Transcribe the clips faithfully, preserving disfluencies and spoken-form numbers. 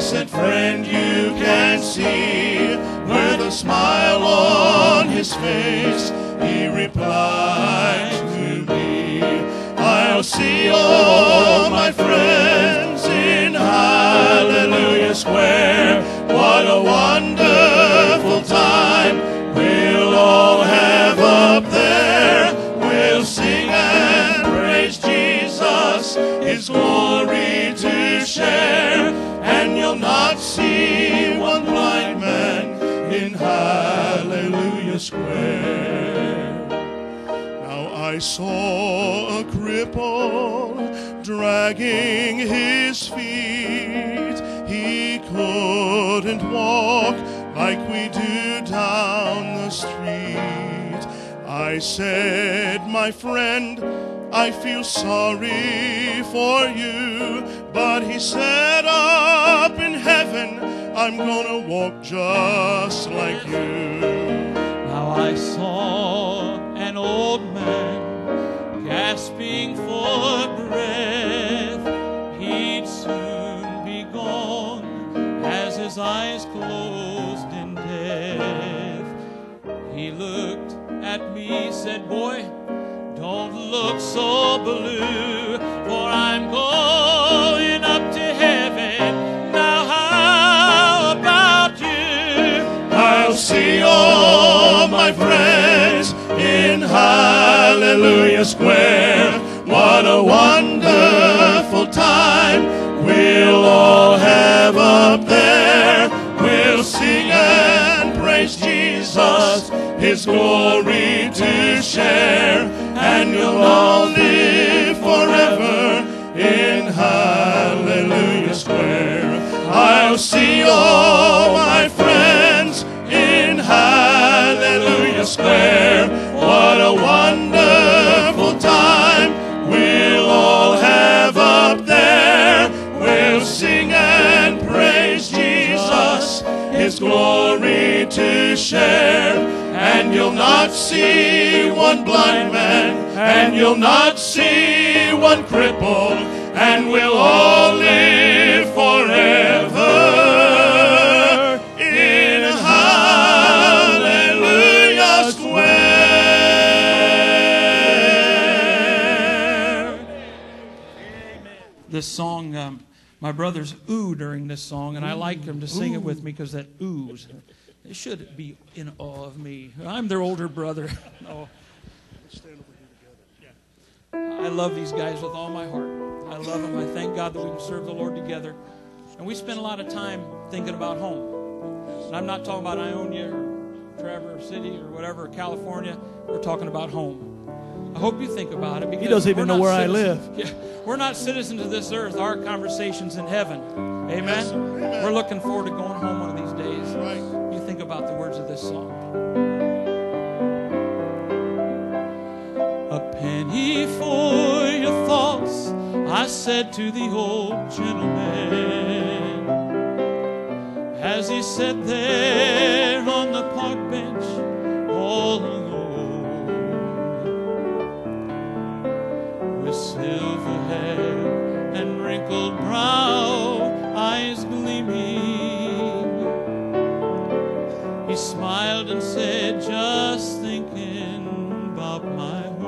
blessed friend you can see, with a smile on his face, he replied to me, I'll see all my friends in Hallelujah Square. What a wonderful time we'll all have up there. We'll sing and praise Jesus, his glory to share. And you'll not see one blind man in Hallelujah Square. Now I saw a cripple dragging his feet. He couldn't walk like we do down the street. I said, my friend, I feel sorry for you. But he said, up in heaven, I'm gonna walk just like you. Now I saw an old man gasping for breath. He'd soon be gone as his eyes closed in death. He looked at me, said, boy, don't look so blue, for I'm going up to heaven. Now how about you? I'll see all my friends in Hallelujah Square. What a wonderful time we'll all have up there. We'll sing and praise Jesus, his glory to share. And you'll all live forever in Hallelujah Square. I'll see all my friends in Hallelujah Square. What a wonderful time we'll all have up there. We'll sing and praise Jesus, his glory to share. And you'll not see one blind man, and you'll not see one cripple, and we'll all live forever in Hallelujah Square. This song, um, my brothers ooh during this song, and I like them to sing it with me because that oohs. They should be in awe of me. I'm their older brother. Oh. I love these guys with all my heart. I love them. I thank God that we can serve the Lord together. And we spend a lot of time thinking about home. And I'm not talking about Ionia or Traverse City or whatever, or California. We're talking about home. I hope you think about it. Because he doesn't even know where citizens. I live. Yeah, we're not citizens of this earth. Our conversation's in heaven. Amen? Yes, amen. We're looking forward to going home one of these days. Right. You think about the words of this song. A penny for your thoughts, I said to the old gentleman, as he sat there on the park bench all alone, with silver hair and wrinkled brow, eyes gleaming. He smiled and said, just thinking about my home.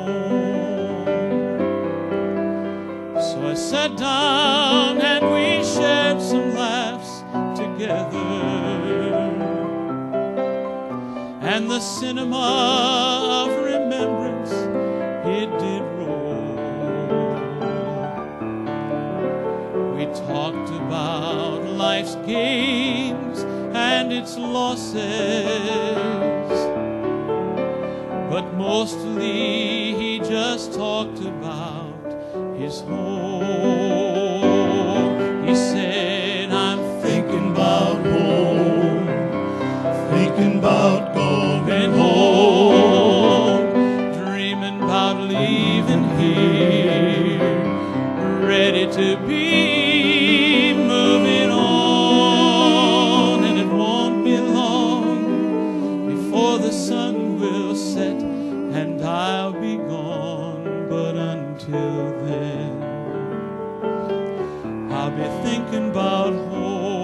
So I sat down and we shared some laughs together, and the cinema of remembrance, it did roll. We talked about life's games and its losses, but mostly he just talked about his home. He said, I'm thinking about home, thinking about going home, dreaming about leaving here, ready to be moving on. And it won't be long before the sun will set and I'll be gone. But until then, I'll be thinking about home.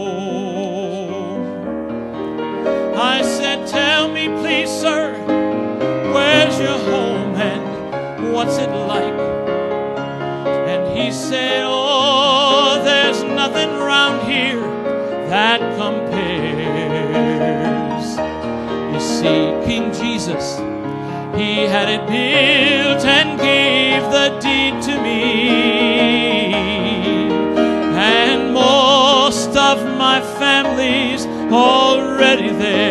tell me, please, sir, where's your home and what's it like? And he said, oh, there's nothing around here that compares. You see, King Jesus, he had it built and gave the deed to me. And most of my family's already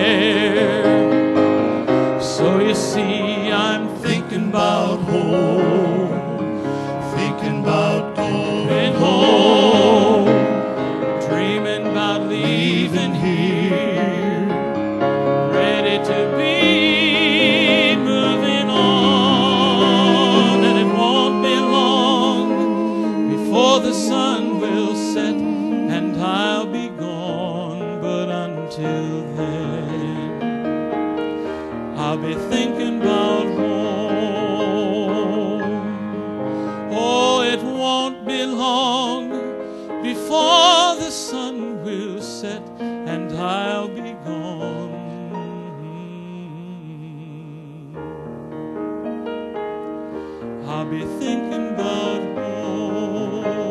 there. So you see, I'm thinking about home, thinking about going home, dreaming about leaving here, ready to be moving on. And it won't be long before the sun will set and I'll be gone. But until then, I'll be thinking about home. Oh, it won't be long before the sun will set and I'll be gone. I'll be thinking about home.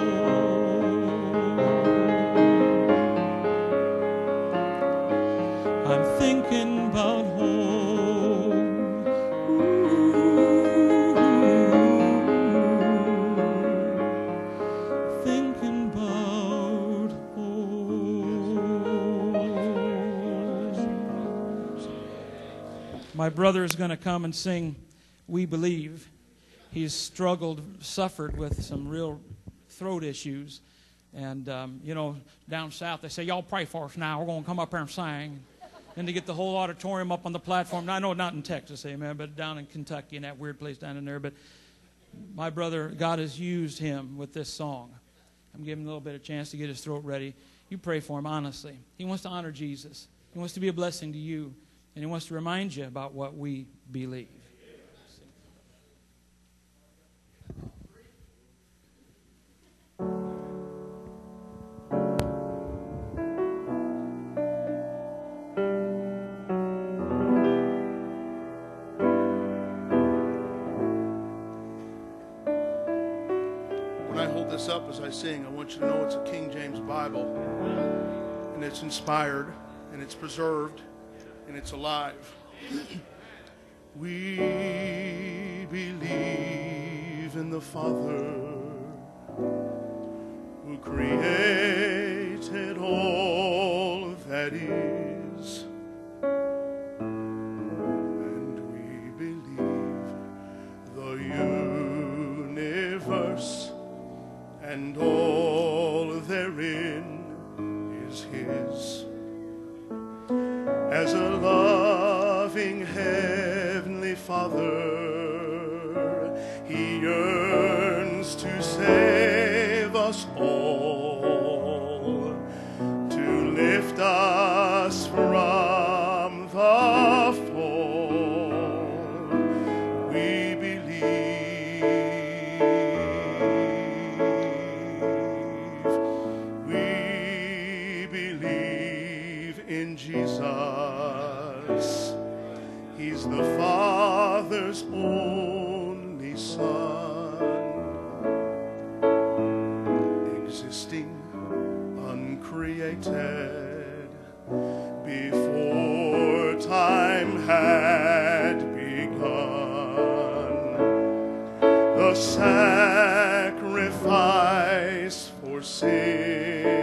I'm thinking about home. Ooh, thinking about home. My brother is going to come and sing We Believe. He's struggled, suffered with some real throat issues. And, um, you know, down south, they say, y'all pray for us now. We're going to come up here and sing. And to get the whole auditorium up on the platform. Now, I know not in Texas, amen, but down in Kentucky, in that weird place down in there. But my brother, God has used him with this song. I'm giving him a little bit of chance to get his throat ready. You pray for him, honestly. He wants to honor Jesus. He wants to be a blessing to you. And he wants to remind you about what we believe. This up as I sing, I want you to know it's a King James Bible, and it's inspired, and it's preserved, and it's alive. We believe in the Father who created all that is, and we believe the universe and all therein is His. As a loving Heavenly Father, He yearns to save us all, to lift us from the fall. We Jesus. He's the Father's only Son, existing uncreated before time had begun. The sacrifice for sin,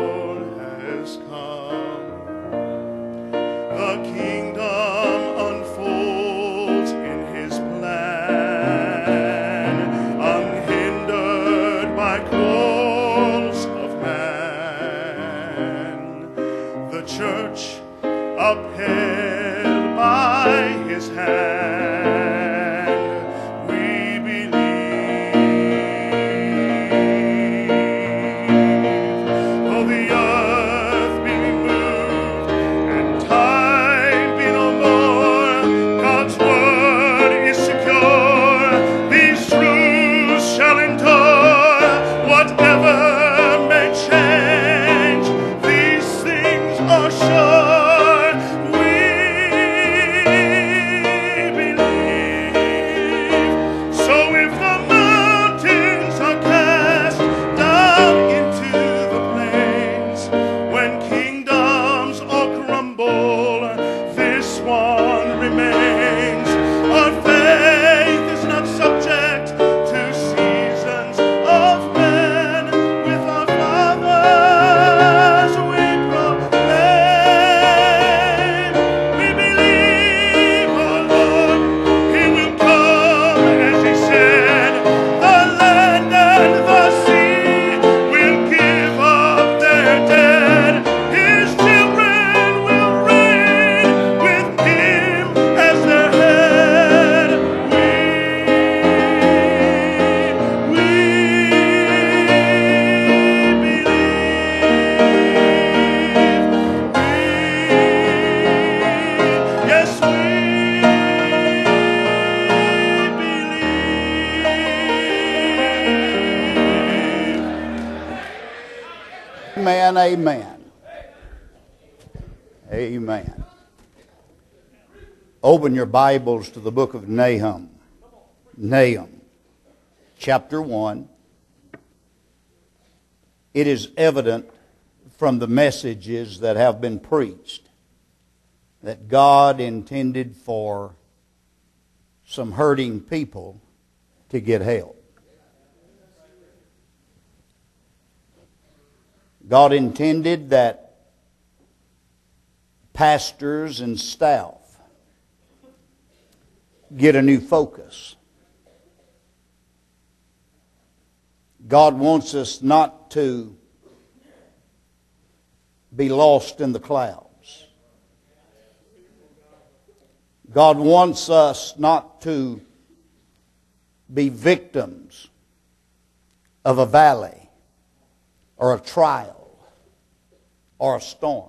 the kingdom unfolds. hand. We believe. Though the earth be removed and time be no more, God's word is secure. These truths shall endure. Whatever may change, these things are sure. Amen, amen. Amen. Open your Bibles to the book of Nahum. Nahum, chapter one. It is evident from the messages that have been preached that God intended for some hurting people to get help. God intended that pastors and staff get a new focus. God wants us not to be lost in the clouds. God wants us not to be victims of a valley or a trial or a storm.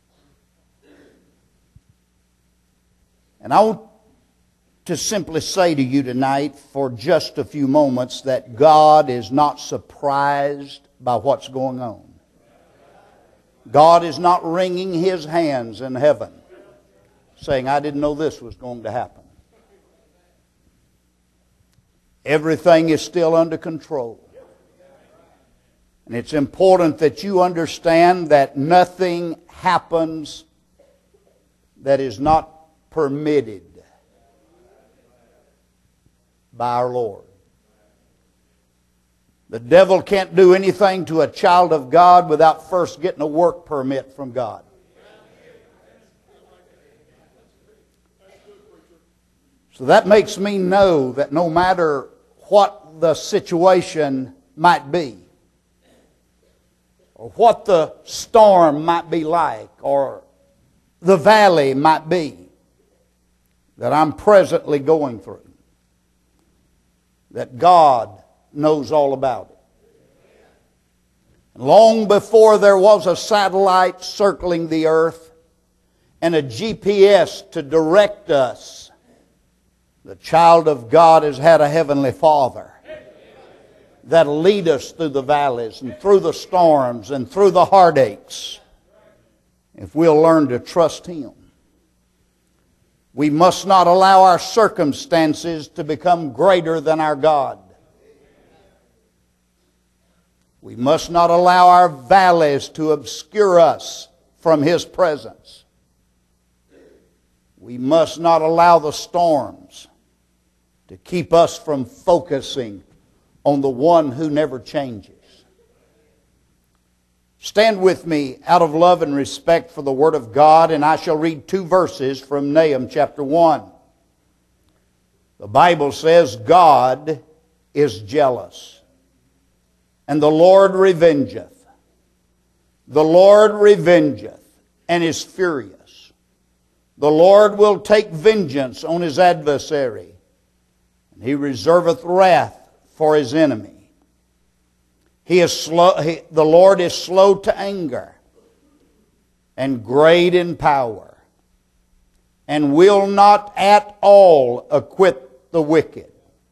And I want to simply say to you tonight for just a few moments that God is not surprised by what's going on. God is not wringing His hands in heaven saying, I didn't know this was going to happen. Everything is still under control. And it's important that you understand that nothing happens that is not permitted by our Lord. The devil can't do anything to a child of God without first getting a work permit from God. So that makes me know that no matter what the situation might be, or what the storm might be like, or the valley might be that I'm presently going through, that God knows all about it. Long before there was a satellite circling the earth and a G P S to direct us, the child of God has had a heavenly Father that'll lead us through the valleys and through the storms and through the heartaches if we'll learn to trust Him. We must not allow our circumstances to become greater than our God. We must not allow our valleys to obscure us from His presence. We must not allow the storms to keep us from focusing on the one who never changes. Stand with me out of love and respect for the Word of God, and I shall read two verses from Nahum chapter one. The Bible says, God is jealous, and the Lord revengeth. The Lord revengeth, and is furious. The Lord will take vengeance on his adversary, and he reserveth wrath for his enemy. He is slow, he, the Lord is slow to anger, and great in power, and will not at all acquit the wicked.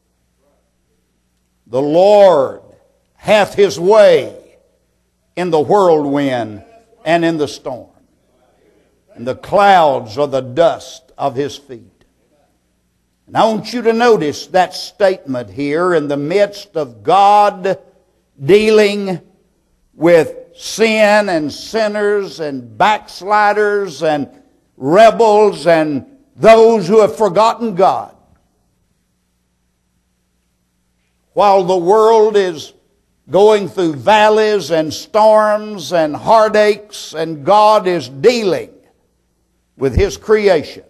The Lord hath his way in the whirlwind and in the storm, and the clouds are the dust of his feet. And I want you to notice that statement here in the midst of God dealing with sin and sinners and backsliders and rebels and those who have forgotten God. While the world is going through valleys and storms and heartaches, and God is dealing with his creation,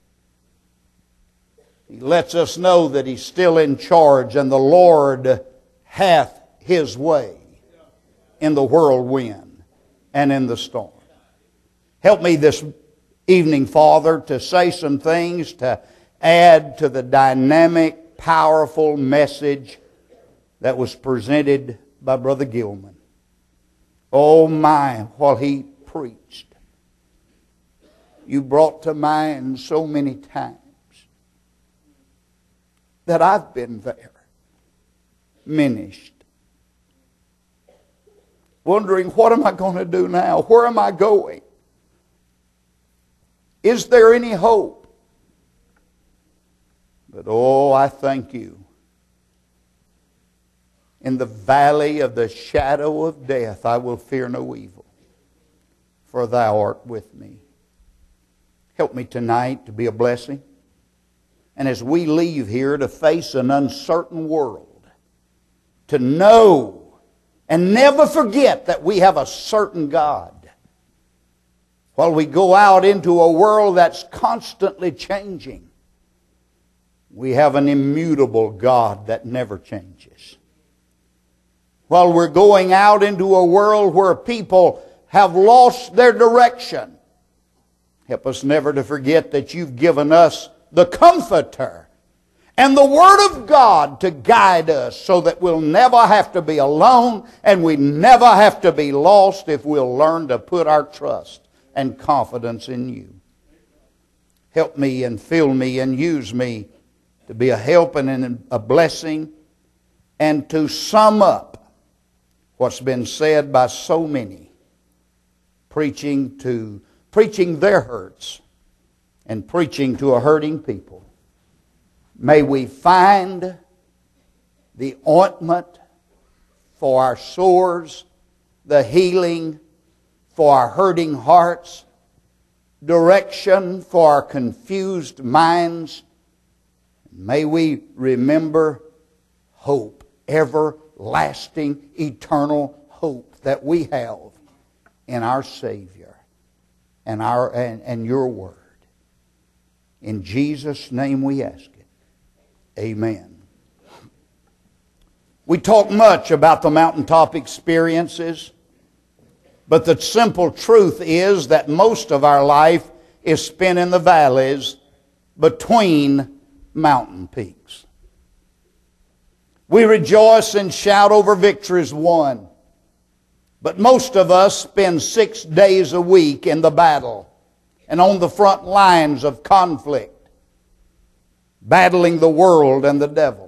he lets us know that he's still in charge, and the Lord hath his way in the whirlwind and in the storm. Help me this evening, Father, to say some things to add to the dynamic, powerful message that was presented by Brother Gilman. Oh my, while he preached, you brought to mind so many times that I've been there, minished, wondering, what am I going to do now? Where am I going? Is there any hope? But oh, I thank you. In the valley of the shadow of death, I will fear no evil, for thou art with me. Help me tonight to be a blessing. And as we leave here to face an uncertain world, to know and never forget that we have a certain God. While we go out into a world that's constantly changing, we have an immutable God that never changes. While we're going out into a world where people have lost their direction, help us never to forget that you've given us the Comforter and the Word of God to guide us, so that we'll never have to be alone and we never have to be lost if we'll learn to put our trust and confidence in you. Help me and fill me and use me to be a help and a blessing, and to sum up what's been said by so many, preaching to preaching their hurts and preaching to a hurting people. May we find the ointment for our sores, the healing for our hurting hearts, direction for our confused minds. May we remember hope, everlasting, eternal hope that we have in our Savior and our and, and your Word. In Jesus' name we ask it. Amen. We talk much about the mountaintop experiences, but the simple truth is that most of our life is spent in the valleys between mountain peaks. We rejoice and shout over victories won, but most of us spend six days a week in the battle and on the front lines of conflict, battling the world and the devil.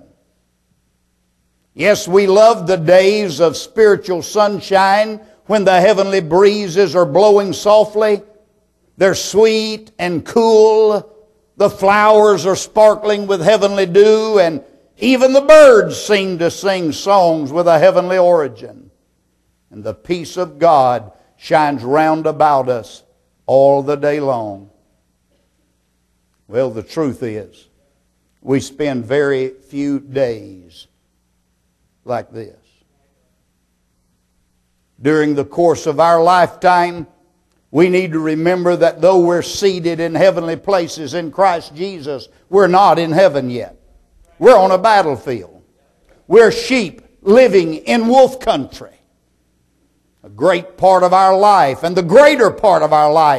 Yes, we love the days of spiritual sunshine when the heavenly breezes are blowing softly. They're sweet and cool. The flowers are sparkling with heavenly dew, and even the birds seem to sing songs with a heavenly origin. And the peace of God shines round about us all the day long. Well, the truth is, we spend very few days like this. During the course of our lifetime, we need to remember that though we're seated in heavenly places in Christ Jesus, we're not in heaven yet. We're on a battlefield. We're sheep living in wolf country. A great part of our life, and the greater part of our life,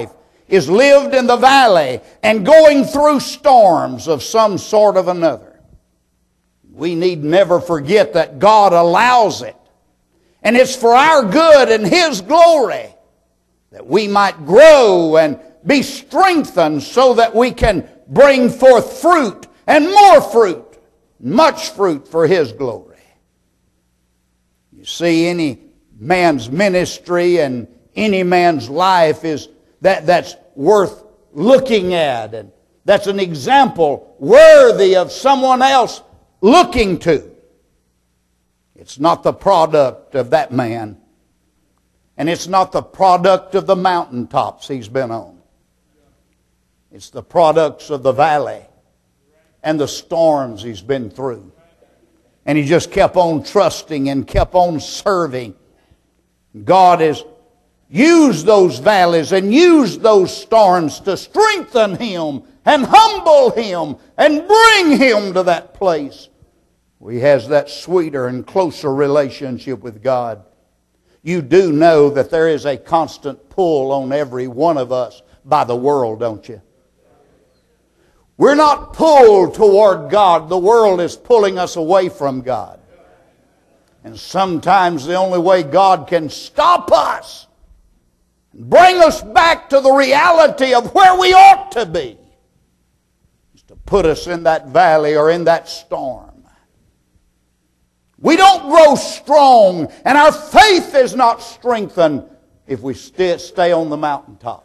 is lived in the valley and going through storms of some sort of another. We need never forget that God allows it. And it's for our good and His glory, that we might grow and be strengthened so that we can bring forth fruit and more fruit, much fruit for His glory. You see, any man's ministry and any man's life is that that's worth looking at, and that's an example worthy of someone else looking to. It's not the product of that man, and it's not the product of the mountaintops he's been on. It's the products of the valley and the storms he's been through. And he just kept on trusting and kept on serving. God has used those valleys and used those storms to strengthen him and humble him and bring him to that place where he has that sweeter and closer relationship with God. You do know that there is a constant pull on every one of us by the world, don't you? We're not pulled toward God. The world is pulling us away from God. And sometimes the only way God can stop us, bring us back to the reality of where we ought to be, is to put us in that valley or in that storm. We don't grow strong, and our faith is not strengthened if we st- stay on the mountaintop.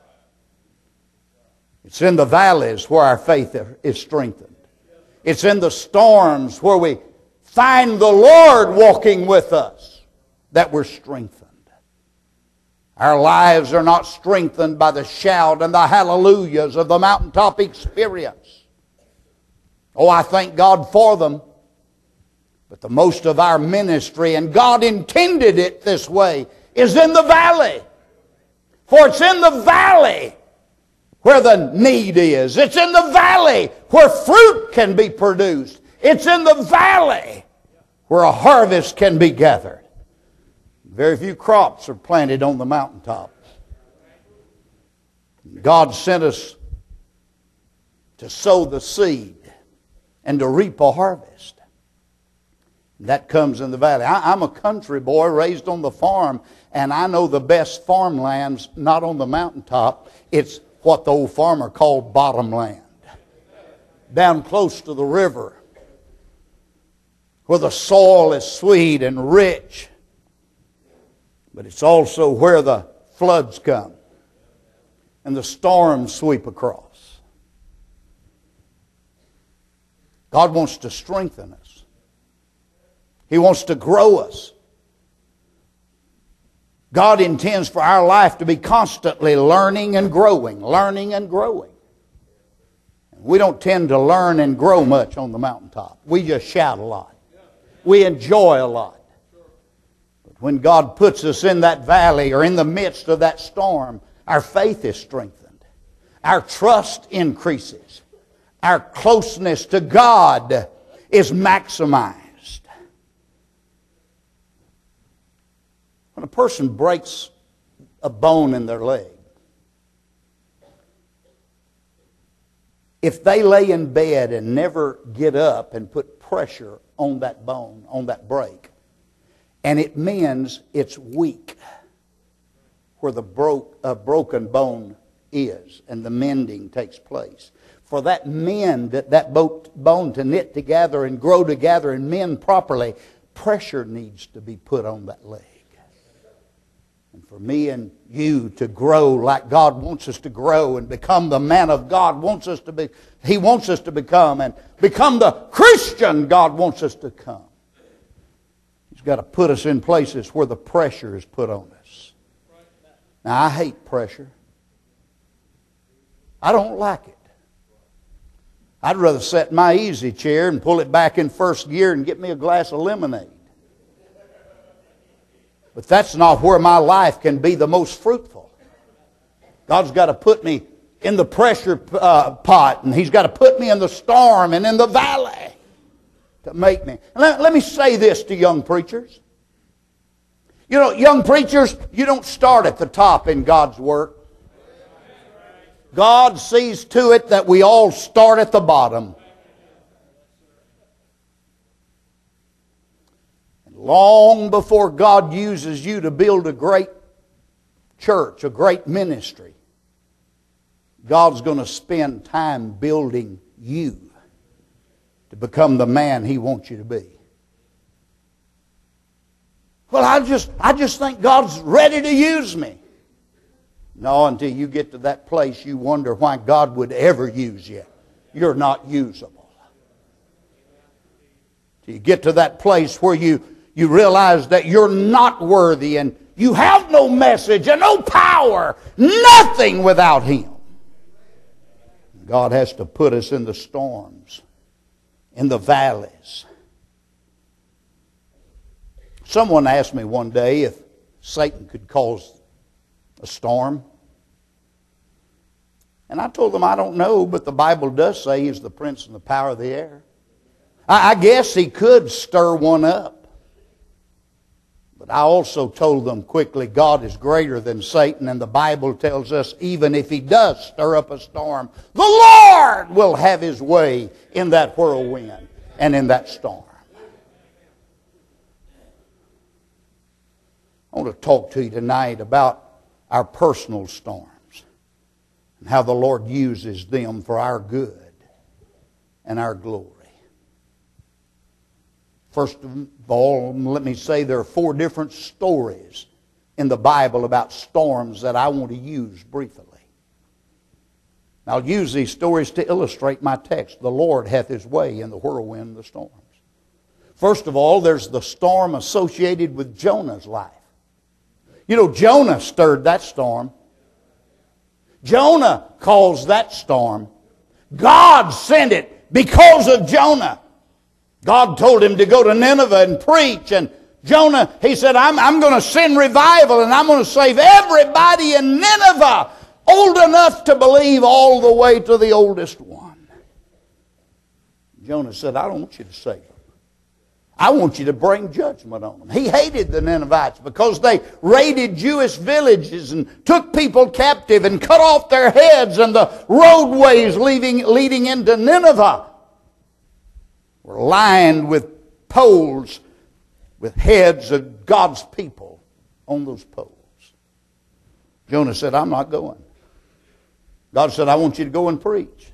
It's in the valleys where our faith is strengthened. It's in the storms where we find the Lord walking with us that we're strengthened. Our lives are not strengthened by the shout and the hallelujahs of the mountaintop experience. Oh, I thank God for them. But the most of our ministry, and God intended it this way, is in the valley. For it's in the valley where the need is. It's in the valley where fruit can be produced. It's in the valley where a harvest can be gathered. Very few crops are planted on the mountaintop. God sent us to sow the seed and to reap a harvest. That comes in the valley. I, I'm a country boy raised on the farm, and I know the best farmlands not on the mountaintop. It's what the old farmer called bottomland, down close to the river, where the soil is sweet and rich, but it's also where the floods come and the storms sweep across. God wants to strengthen us. He wants to grow us. God intends for our life to be constantly learning and growing, learning and growing. We don't tend to learn and grow much on the mountaintop. We just shout a lot. We enjoy a lot. But when God puts us in that valley or in the midst of that storm, our faith is strengthened. Our trust increases. Our closeness to God is maximized. When a person breaks a bone in their leg, if they lay in bed and never get up and put pressure on that bone, on that break, and it mends, it's weak where the broke, uh, broken bone is and the mending takes place. For that mend, that, that bone to knit together and grow together and mend properly, pressure needs to be put on that leg. And for me and you to grow like God wants us to grow and become the man of God wants us to be, He wants us to become, and become the Christian God wants us to become. He's got to put us in places where the pressure is put on us. Now, I hate pressure. I don't like it. I'd rather sit in my easy chair and pull it back in first gear and get me a glass of lemonade. But that's not where my life can be the most fruitful. God's got to put me in the pressure uh, pot, and He's got to put me in the storm and in the valley to make me. And let, let me say this to young preachers. You know, young preachers, you don't start at the top in God's work. God sees to it that we all start at the bottom. And long before God uses you to build a great church, a great ministry, God's going to spend time building you to become the man He wants you to be. Well, I just, I just think God's ready to use me. No, until you get to that place, you wonder why God would ever use you. You're not usable. Till you get to that place where you, you realize that you're not worthy and you have no message and no power, nothing without Him. God has to put us in the storms, in the valleys. Someone asked me one day if Satan could cause a storm. And I told them I don't know, but the Bible does say he's the prince and the power of the air. I, I guess he could stir one up. But I also told them quickly, God is greater than Satan, and the Bible tells us even if he does stir up a storm, the Lord will have His way in that whirlwind and in that storm. I want to talk to you tonight about our personal storms and how the Lord uses them for our good and our glory. First of all, let me say there are four different stories in the Bible about storms that I want to use briefly. I'll use these stories to illustrate my text. The Lord hath His way in the whirlwind and the storms. First of all, there's the storm associated with Jonah's life. You know, Jonah stirred that storm. Jonah caused that storm. God sent it because of Jonah. God told him to go to Nineveh and preach. And Jonah, he said, I'm, I'm going to send revival and I'm going to save everybody in Nineveh old enough to believe all the way to the oldest one. Jonah said, I don't want you to save them. I want you to bring judgment on them. He hated the Ninevites because they raided Jewish villages and took people captive and cut off their heads, and the roadways leading, leading into Nineveh were lined with poles with heads of God's people on those poles. Jonah said, I'm not going. God said, I want you to go and preach.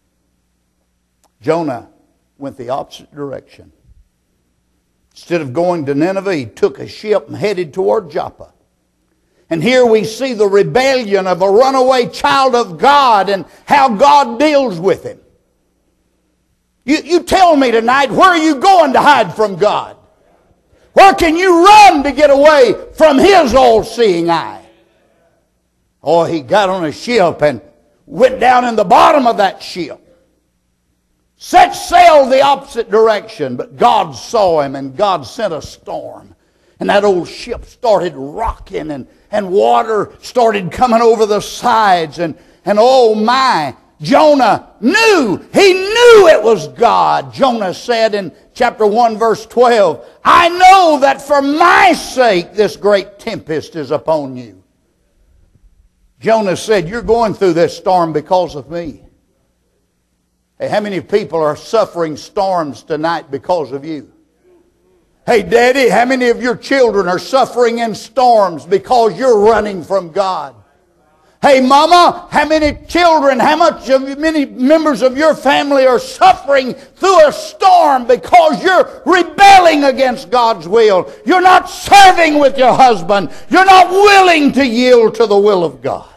Jonah went the opposite direction. Instead of going to Nineveh, he took a ship and headed toward Joppa. And here we see the rebellion of a runaway child of God and how God deals with him. You, you tell me tonight, where are you going to hide from God? Where can you run to get away from His all-seeing eye? Oh, he got on a ship and went down in the bottom of that ship. Set sail the opposite direction, but God saw him and God sent a storm. And that old ship started rocking and, and water started coming over the sides. And, and oh my, Jonah knew, he knew it was God. Jonah said in chapter one verse twelve, I know that for my sake this great tempest is upon you. Jonah said, you're going through this storm because of me. Hey, how many people are suffering storms tonight because of you? Hey, Daddy, how many of your children are suffering in storms because you're running from God? Hey, Mama, how many children, how much of many members of your family are suffering through a storm because you're rebelling against God's will? You're not serving with your husband. You're not willing to yield to the will of God.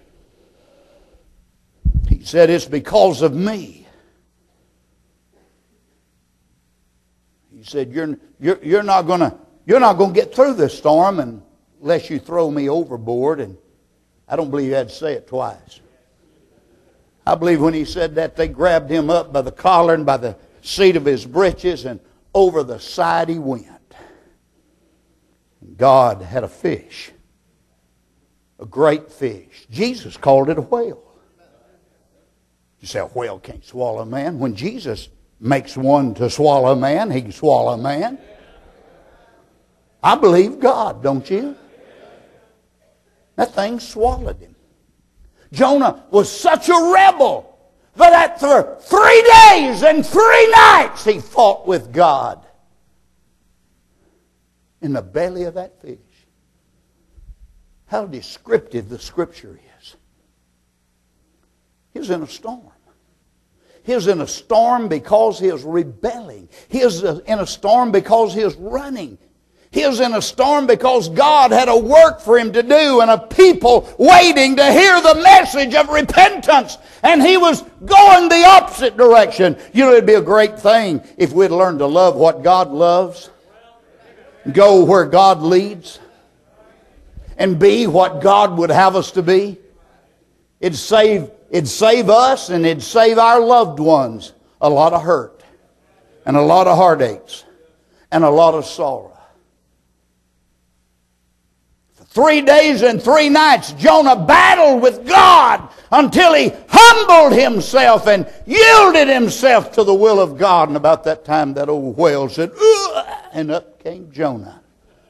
He said, it's because of me. He said, you're, you're, you're not going to you're not going to get through this storm unless you throw me overboard. And I don't believe he had to say it twice. I believe when he said that, they grabbed him up by the collar and by the seat of his breeches, and over the side he went. God had a fish, a great fish. Jesus called it a whale. You say, a whale can't swallow a man. When Jesus makes one to swallow a man, he can swallow a man. I believe God, don't you? That thing swallowed him. Jonah was such a rebel that for three days and three nights he fought with God in the belly of that fish. How descriptive the Scripture is. He was in a storm. He was in a storm because he was rebelling. He was in a storm because he was running. He was in a storm because God had a work for him to do and a people waiting to hear the message of repentance. And he was going the opposite direction. You know, it'd be a great thing if we'd learn to love what God loves, go where God leads, and be what God would have us to be. It'd save, it'd save us and it'd save our loved ones a lot of hurt and a lot of heartaches and a lot of sorrow. Three days and three nights, Jonah battled with God until he humbled himself and yielded himself to the will of God. And about that time, that old whale said, "Ugh," and up came Jonah.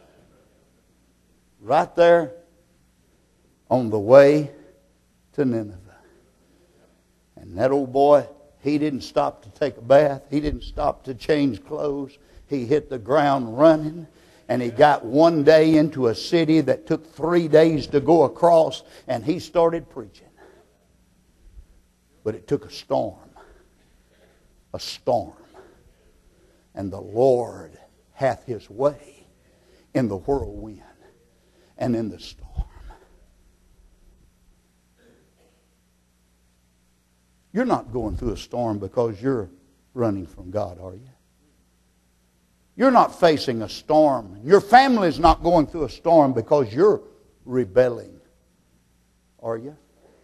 Right there on the way to Nineveh. And that old boy, he didn't stop to take a bath. He didn't stop to change clothes. He hit the ground running. And he got one day into a city that took three days to go across, and he started preaching. But it took a storm. A storm. And the Lord hath his way in the whirlwind and in the storm. You're not going through a storm because you're running from God, are you? You're not facing a storm. Your family's not going through a storm because you're rebelling, are you?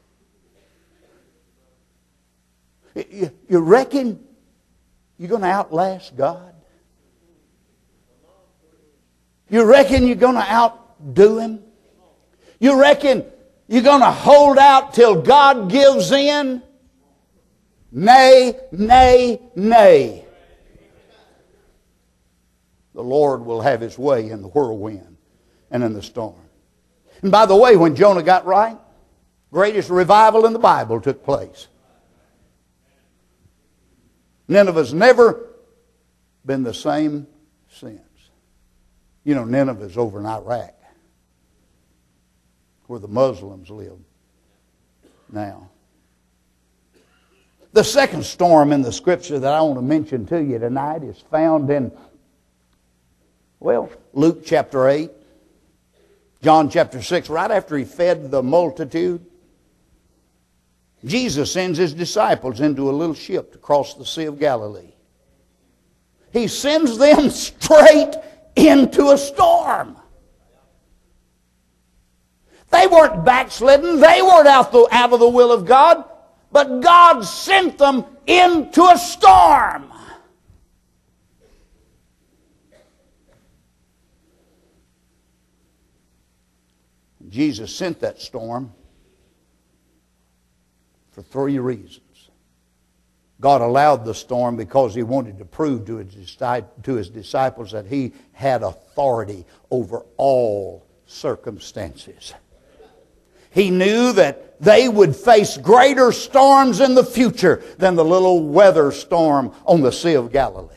You reckon you're going to outlast God? You reckon you're going to outdo Him? You reckon you're going to hold out till God gives in? Nay, nay, nay. The Lord will have His way in the whirlwind and in the storm. And by the way, when Jonah got right, greatest revival in the Bible took place. Nineveh's never been the same since. You know, Nineveh's over in Iraq, where the Muslims live now. The second storm in the Scripture that I want to mention to you tonight is found in, well, Luke chapter eight, John chapter six, right after He fed the multitude. Jesus sends His disciples into a little ship to cross the Sea of Galilee. He sends them straight into a storm. They weren't backslidden. They weren't out, the, out of the will of God. But God sent them into a storm. Jesus sent that storm for three reasons. God allowed the storm because He wanted to prove to His, to His disciples that He had authority over all circumstances. He knew that they would face greater storms in the future than the little weather storm on the Sea of Galilee.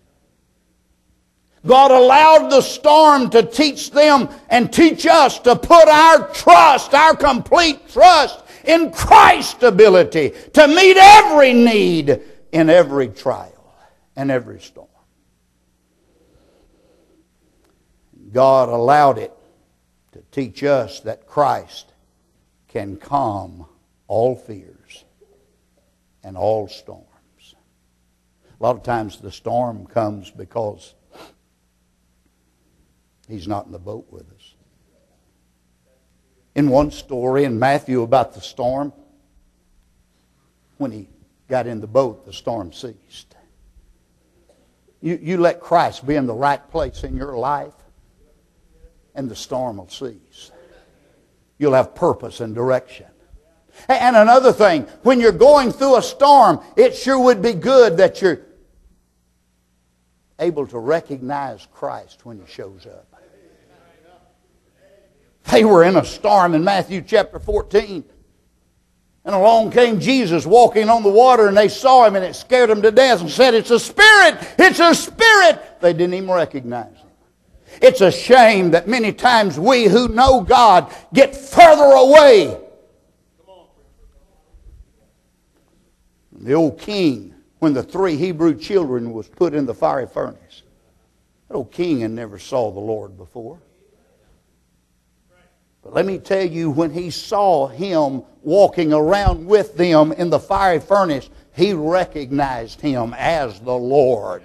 God allowed the storm to teach them and teach us to put our trust, our complete trust in Christ's ability to meet every need in every trial and every storm. God allowed it to teach us that Christ can calm all fears and all storms. A lot of times the storm comes because He's not in the boat with us. In one story in Matthew about the storm, when He got in the boat, the storm ceased. You, you let Christ be in the right place in your life, and the storm will cease. You'll have purpose and direction. And another thing, when you're going through a storm, it sure would be good that you're able to recognize Christ when He shows up. They were in a storm in Matthew chapter fourteen. And along came Jesus walking on the water, and they saw him, and it scared them to death and said, "It's a spirit! It's a spirit!" They didn't even recognize him. It's a shame that many times we who know God get further away. The old king, when the three Hebrew children was put in the fiery furnace, that old king had never saw the Lord before. But let me tell you, when he saw him walking around with them in the fiery furnace, he recognized him as the Lord.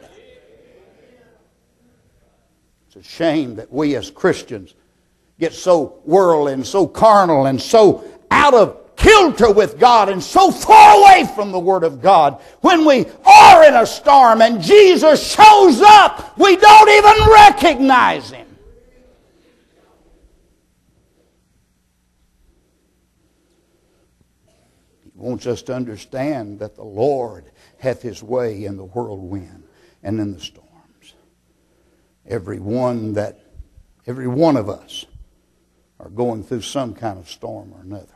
It's a shame that we as Christians get so worldly and so carnal and so out of kilter with God and so far away from the Word of God. When we are in a storm and Jesus shows up, we don't even recognize him. Wants us to understand that the Lord hath his way in the whirlwind and in the storms. Every one that, every one of us are going through some kind of storm or another.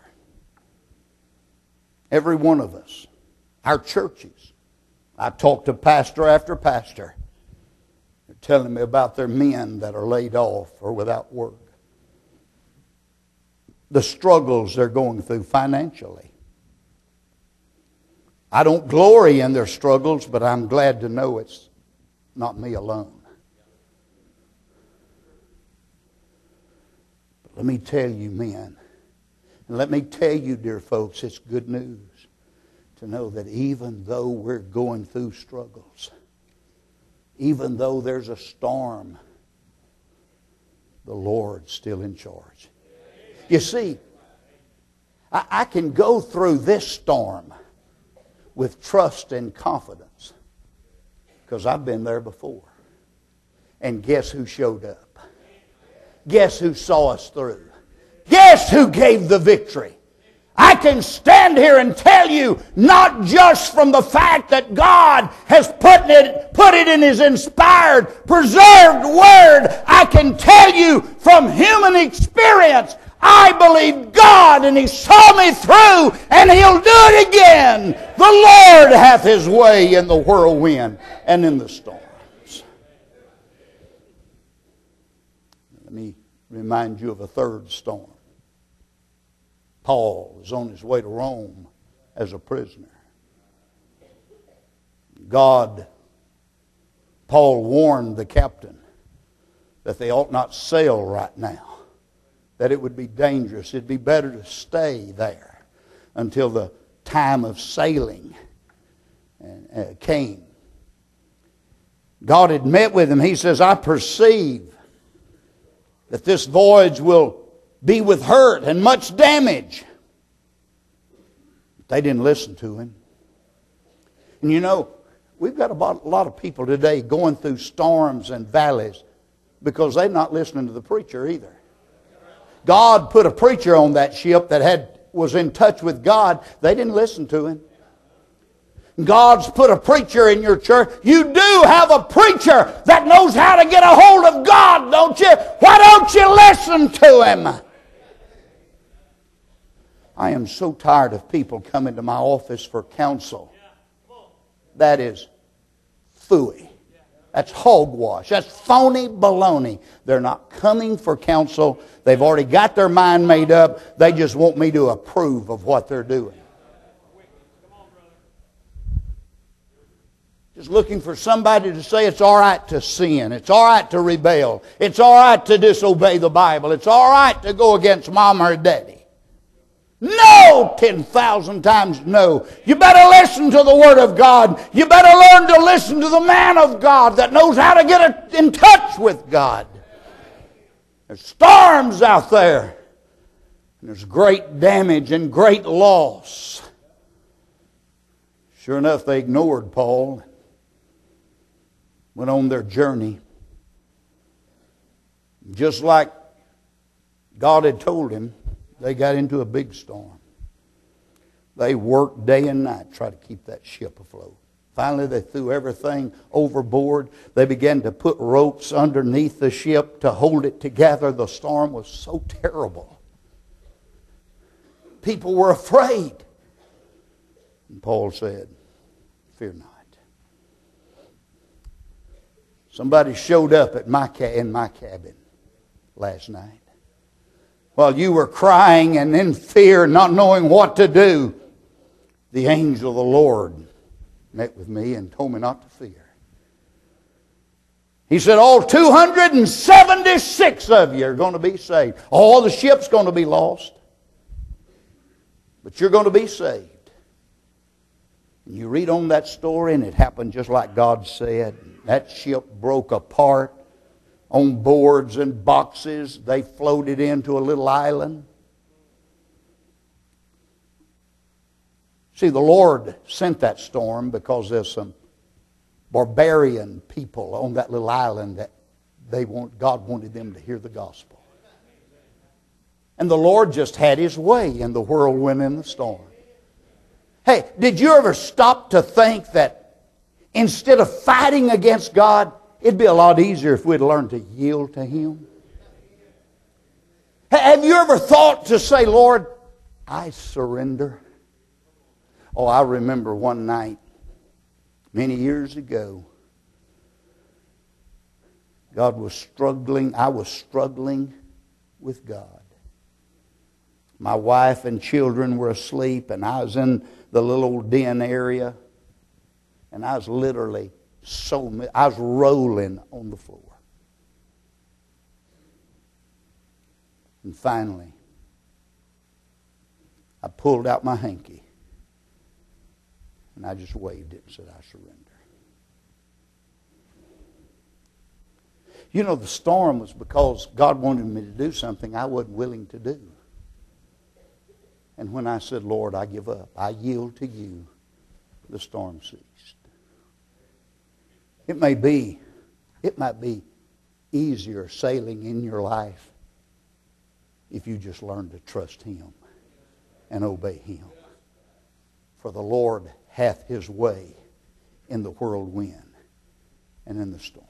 Every one of us. Our churches. I talk to pastor after pastor. They're telling me about their men that are laid off or without work. The struggles they're going through financially. I don't glory in their struggles, but I'm glad to know it's not me alone. But let me tell you, men, and let me tell you, dear folks, it's good news to know that even though we're going through struggles, even though there's a storm, the Lord's still in charge. You see, I, I can go through this storm with trust and confidence, because I've been there before. And guess who showed up? Guess who saw us through? Guess who gave the victory? I can stand here and tell you, not just from the fact that God has put it, put it in His inspired, preserved Word. I can tell you from human experience, I believe God, and He saw me through, and He'll do it again. The Lord hath His way in the whirlwind and in the storms. Let me remind you of a third storm. Paul was on his way to Rome as a prisoner. God, Paul warned the captain that they ought not sail right now. That it would be dangerous. It'd be better to stay there until the time of sailing came. God had met with him. He says, I perceive that this voyage will be with hurt and much damage. They didn't listen to him. And you know, we've got a lot of people today going through storms and valleys because they're not listening to the preacher either. God put a preacher on that ship that had was in touch with God. They didn't listen to him. God's put a preacher in your church. You do have a preacher that knows how to get a hold of God, don't you? Why don't you listen to him? I am so tired of people coming to my office for counsel. That is phooey. That's hogwash. That's phony baloney. They're not coming for counsel. They've already got their mind made up. They just want me to approve of what they're doing. Just looking for somebody to say it's all right to sin. It's all right to rebel. It's all right to disobey the Bible. It's all right to go against mom or daddy. No! ten thousand times no. You better listen to the Word of God. You better learn to listen to the man of God that knows how to get in touch with God. There's storms out there. And there's great damage and great loss. Sure enough, they ignored Paul. Went on their journey. Just like God had told him, they got into a big storm. They worked day and night to try to keep that ship afloat. Finally, they threw everything overboard. They began to put ropes underneath the ship to hold it together. The storm was so terrible. People were afraid. And Paul said, fear not. Somebody showed up at my ca- in my cabin last night. While you were crying and in fear, not knowing what to do, the angel of the Lord met with me and told me not to fear. He said, all two hundred seventy-six of you are going to be saved. All the ship's going to be lost. But you're going to be saved. And you read on that story and it happened just like God said. That ship broke apart on boards and boxes. They floated into a little island. See, the Lord sent that storm because there's some barbarian people on that little island that they want, God wanted them to hear the gospel. And the Lord just had His way in the whirlwind and the storm. Hey, did you ever stop to think that instead of fighting against God, it'd be a lot easier if we'd learned to yield to Him? Have you ever thought to say, Lord, I surrender? Oh, I remember one night, many years ago, God was struggling, I was struggling with God. My wife and children were asleep, and I was in the little old den area, and I was literally so, I was rolling on the floor. And finally, I pulled out my hanky, and I just waved it and said, I surrender. You know, the storm was because God wanted me to do something I wasn't willing to do. And when I said, Lord, I give up, I yield to you, the storm ceased. It may be, it might be easier sailing in your life if you just learn to trust Him and obey Him. For the Lord hath His way in the whirlwind and in the storm.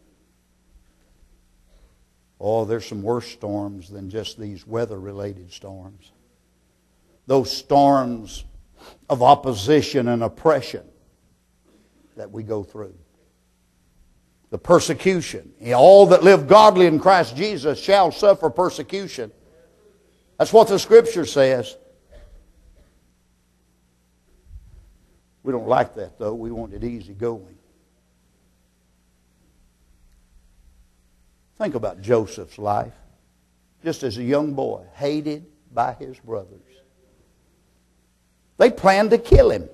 Oh, there's some worse storms than just these weather-related storms. Those storms of opposition and oppression that we go through. The persecution. All that live godly in Christ Jesus shall suffer persecution. That's what the Scripture says. We don't like that, though. We want it easy going. Think about Joseph's life. Just as a young boy, hated by his brothers. They planned to kill him.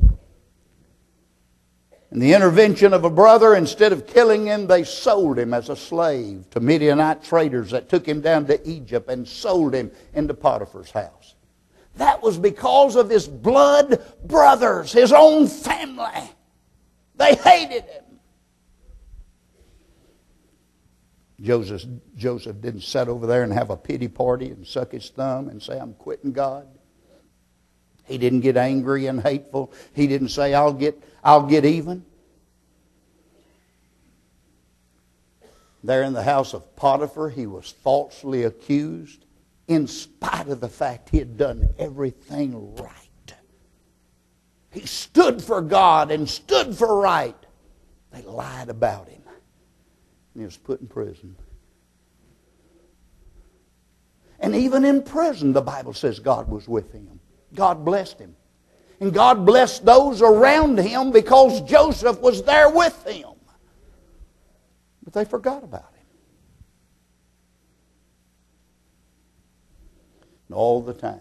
In the intervention of a brother, instead of killing him, they sold him as a slave to Midianite traders that took him down to Egypt and sold him into Potiphar's house. That was because of his blood brothers, his own family. They hated him. Joseph, Joseph didn't sit over there and have a pity party and suck his thumb and say, I'm quitting God. He didn't get angry and hateful. He didn't say, I'll get, I'll get even. There in the house of Potiphar, he was falsely accused in spite of the fact he had done everything right. He stood for God and stood for right. They lied about him. And he was put in prison. And even in prison, the Bible says God was with him. God blessed him. And God blessed those around him because Joseph was there with him. But they forgot about him. And all the time,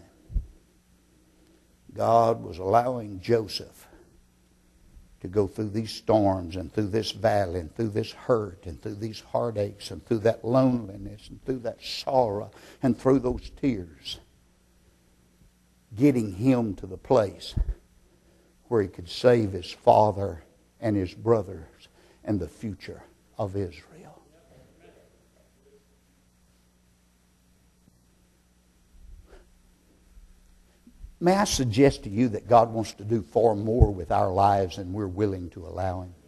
God was allowing Joseph to go through these storms and through this valley and through this hurt and through these heartaches and through that loneliness and through that sorrow and through those tears, getting him to the place where he could save his father and his brothers and the future of Israel. May I suggest to you that God wants to do far more with our lives than we're willing to allow Him?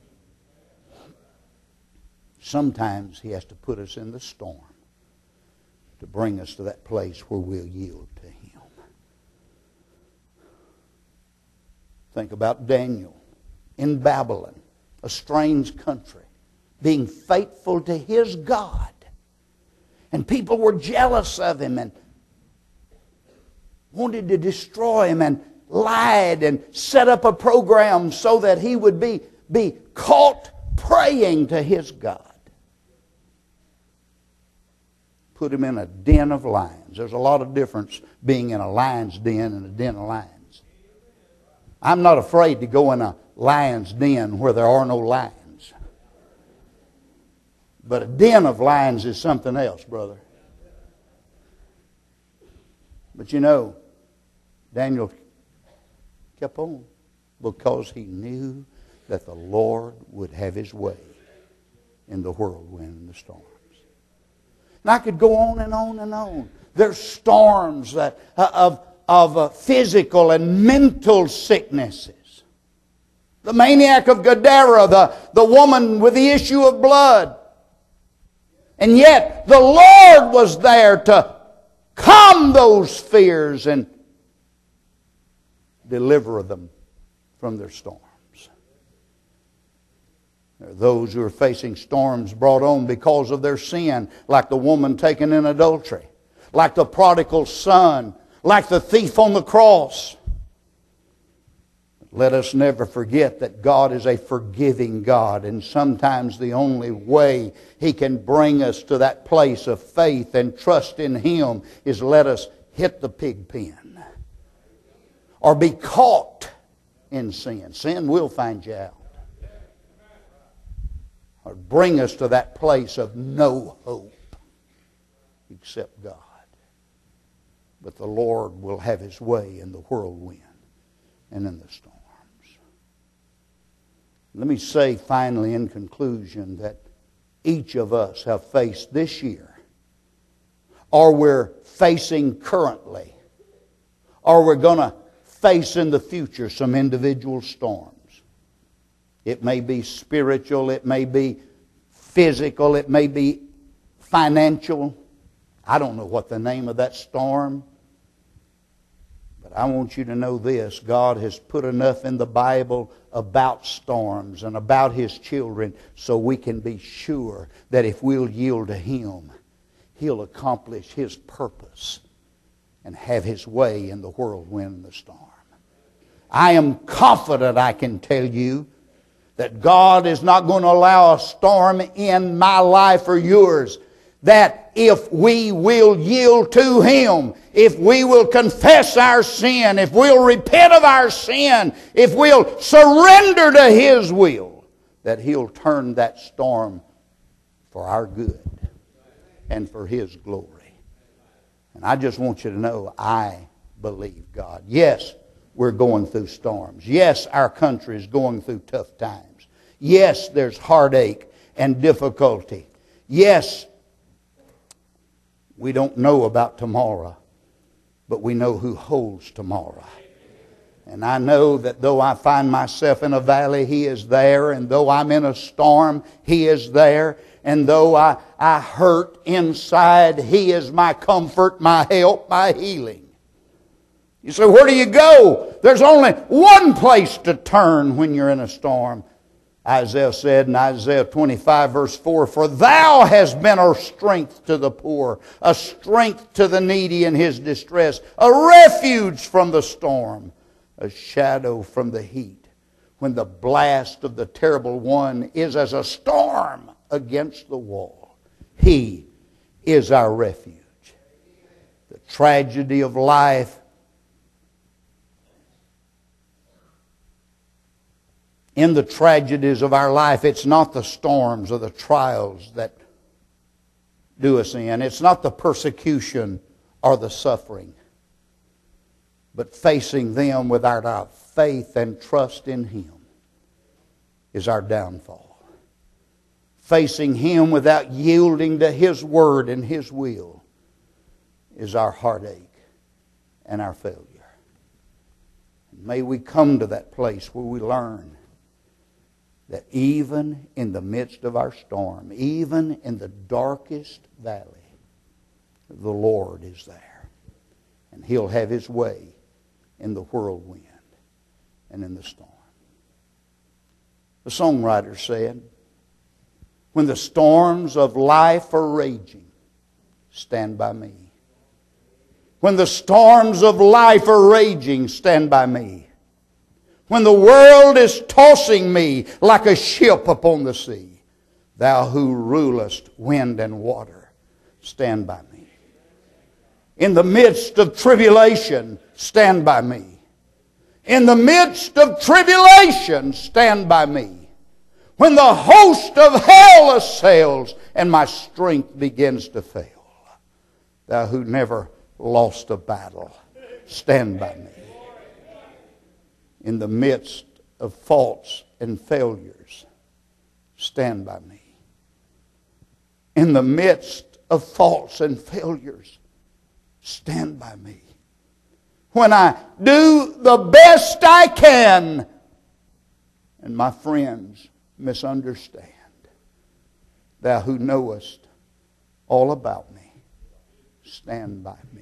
Sometimes He has to put us in the storm to bring us to that place where we'll yield to Him. Think about Daniel in Babylon, a strange country, being faithful to his God. And people were jealous of him and wanted to destroy him and lied and set up a program so that he would be, be caught praying to his God. Put him in a den of lions. There's a lot of difference being in a lion's den and a den of lions. I'm not afraid to go in a lion's den where there are no lions. But a den of lions is something else, brother. But you know, Daniel kept on because he knew that the Lord would have his way in the whirlwind and the storms. And I could go on and on and on. There's storms that, uh, of, of uh, physical and mental sicknesses. The maniac of Gadara, the, the woman with the issue of blood. And yet the Lord was there to calm those fears and deliver them from their storms. There are those who are facing storms brought on because of their sin, like the woman taken in adultery, like the prodigal son, like the thief on the cross. Let us never forget that God is a forgiving God, and sometimes the only way He can bring us to that place of faith and trust in Him is let us hit the pig pen or be caught in sin. Sin will find you out. Or bring us to that place of no hope except God. But the Lord will have His way in the whirlwind and in the storms. Let me say finally in conclusion that each of us have faced this year, or we're facing currently, or we're going to face in the future some individual storms. It may be spiritual, it may be physical, it may be financial. I don't know what the name of that storm. But I want you to know this. God has put enough in the Bible about storms and about His children so we can be sure that if we'll yield to Him, He'll accomplish His purpose and have His way in the whirlwind and the storm. I am confident, I can tell you, that God is not going to allow a storm in my life or yours. That if we will yield to Him, if we will confess our sin, if we'll repent of our sin, if we'll surrender to His will, that He'll turn that storm for our good and for His glory. And I just want you to know, I believe God. Yes, we're going through storms. Yes, our country is going through tough times. Yes, there's heartache and difficulty. Yes, we don't know about tomorrow, but we know who holds tomorrow. And I know that though I find myself in a valley, He is there. And though I'm in a storm, He is there. And though I, I hurt inside, He is my comfort, my help, my healing. You say, where do you go? There's only one place to turn when you're in a storm. Isaiah said in Isaiah twenty-five verse four, for Thou hast been a strength to the poor, a strength to the needy in his distress, a refuge from the storm, a shadow from the heat, when the blast of the terrible one is as a storm against the wall. He is our refuge. The tragedy of life in the tragedies of our life, it's not the storms or the trials that do us in. It's not the persecution or the suffering. But facing them without our faith and trust in Him is our downfall. Facing Him without yielding to His word and His will is our heartache and our failure. May we come to that place where we learn that even in the midst of our storm, even in the darkest valley, the Lord is there. And He'll have His way in the whirlwind and in the storm. The songwriter said, when the storms of life are raging, stand by me. When the storms of life are raging, stand by me. When the world is tossing me like a ship upon the sea, thou who rulest wind and water, stand by me. In the midst of tribulation, stand by me. In the midst of tribulation, stand by me. When the host of hell assails and my strength begins to fail, thou who never lost a battle, stand by me. In the midst of faults and failures, stand by me. In the midst of faults and failures, stand by me. When I do the best I can and my friends misunderstand, thou who knowest all about me, stand by me.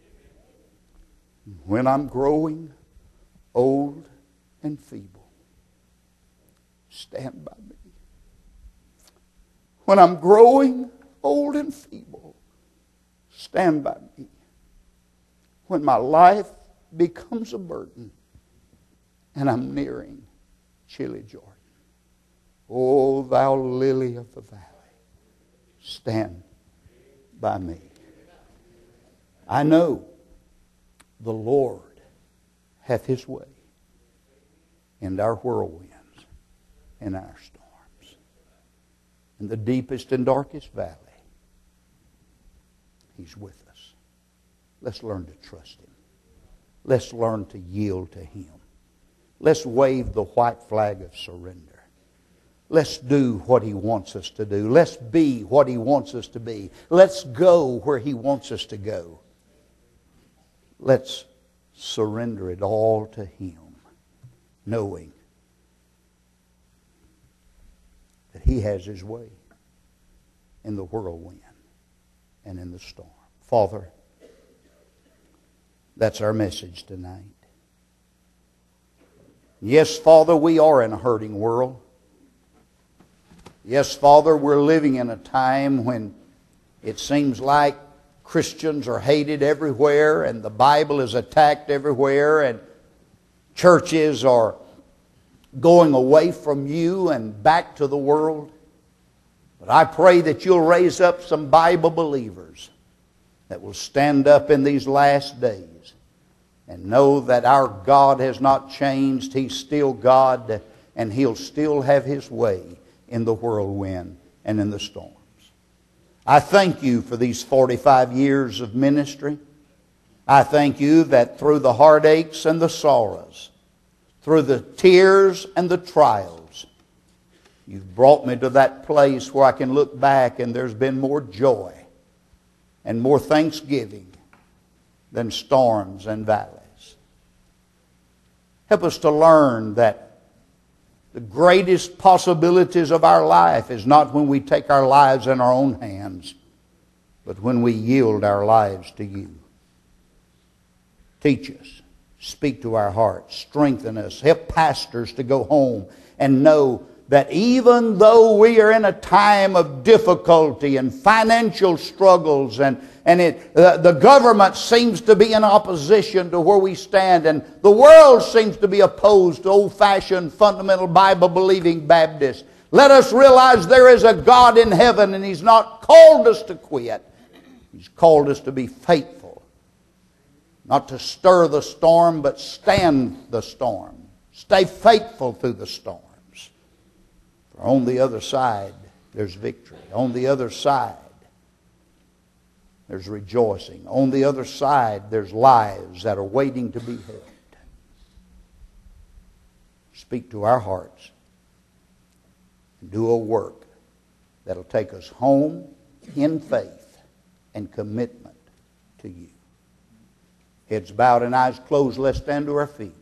When I'm growing old and feeble, stand by me. When I'm growing old and feeble, stand by me. When my life becomes a burden and I'm nearing chilly Jordan, O thou lily of the valley, stand by me. I know the Lord hath His way in our whirlwinds and our storms. In the deepest and darkest valley, He's with us. Let's learn to trust Him. Let's learn to yield to Him. Let's wave the white flag of surrender. Let's do what He wants us to do. Let's be what He wants us to be. Let's go where He wants us to go. Let's surrender it all to Him, knowing that He has His way in the whirlwind and in the storm. Father, that's our message tonight. Yes, Father, we are in a hurting world. Yes, Father, we're living in a time when it seems like Christians are hated everywhere and the Bible is attacked everywhere and churches are going away from you and back to the world. But I pray that you'll raise up some Bible believers that will stand up in these last days and know that our God has not changed. He's still God, and He'll still have His way in the whirlwind and in the storms. I thank you for these forty-five years of ministry. I thank you that through the heartaches and the sorrows, through the tears and the trials, you've brought me to that place where I can look back and there's been more joy and more thanksgiving than storms and valleys. Help us to learn that the greatest possibilities of our life is not when we take our lives in our own hands, but when we yield our lives to you. Teach us. Speak to our hearts. Strengthen us. Help pastors to go home and know that even though we are in a time of difficulty and financial struggles and, and it, uh, the government seems to be in opposition to where we stand and the world seems to be opposed to old-fashioned fundamental Bible-believing Baptists, let us realize there is a God in heaven and He's not called us to quit. He's called us to be faithful. Not to stir the storm, but stand the storm. Stay faithful through the storm. On the other side, there's victory. On the other side, there's rejoicing. On the other side, there's lives that are waiting to be helped. Speak to our hearts and do a work that'll take us home in faith and commitment to you. Heads bowed and eyes closed, let's stand to our feet.